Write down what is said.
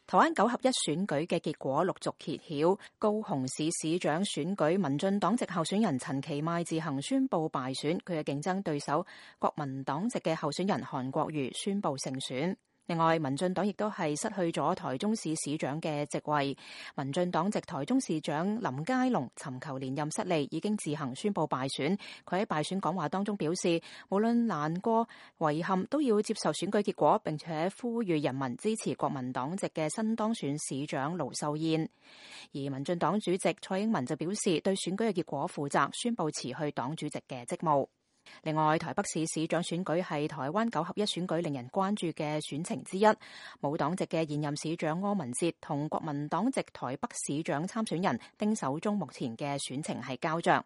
台灣9合1選舉嘅結果陸續揭曉，高雄市市長選舉，民進黨籍候選人陳其邁自行宣布敗選，佢嘅競爭對手國民黨籍嘅候選人韓國瑜宣布勝選。另外，民進黨亦都係失去咗台中市市長嘅席位。民進黨籍台中市長林佳龍尋求連任失利，已經自行宣布敗選。佢喺敗選講話當中表示，無論難過、遺憾，都要接受選舉結果，並且呼籲人民支持國民黨籍嘅新當選市長盧秀燕。而民進黨主席蔡英文就表示，對選舉嘅結果負責，宣布辭去黨主席嘅職務。另外，台北市市長選舉係台灣9合1選舉令人關注嘅選情之一。無黨籍嘅現任市長柯文哲同國民黨籍台北市長參選人丁守中目前嘅選情係膠着。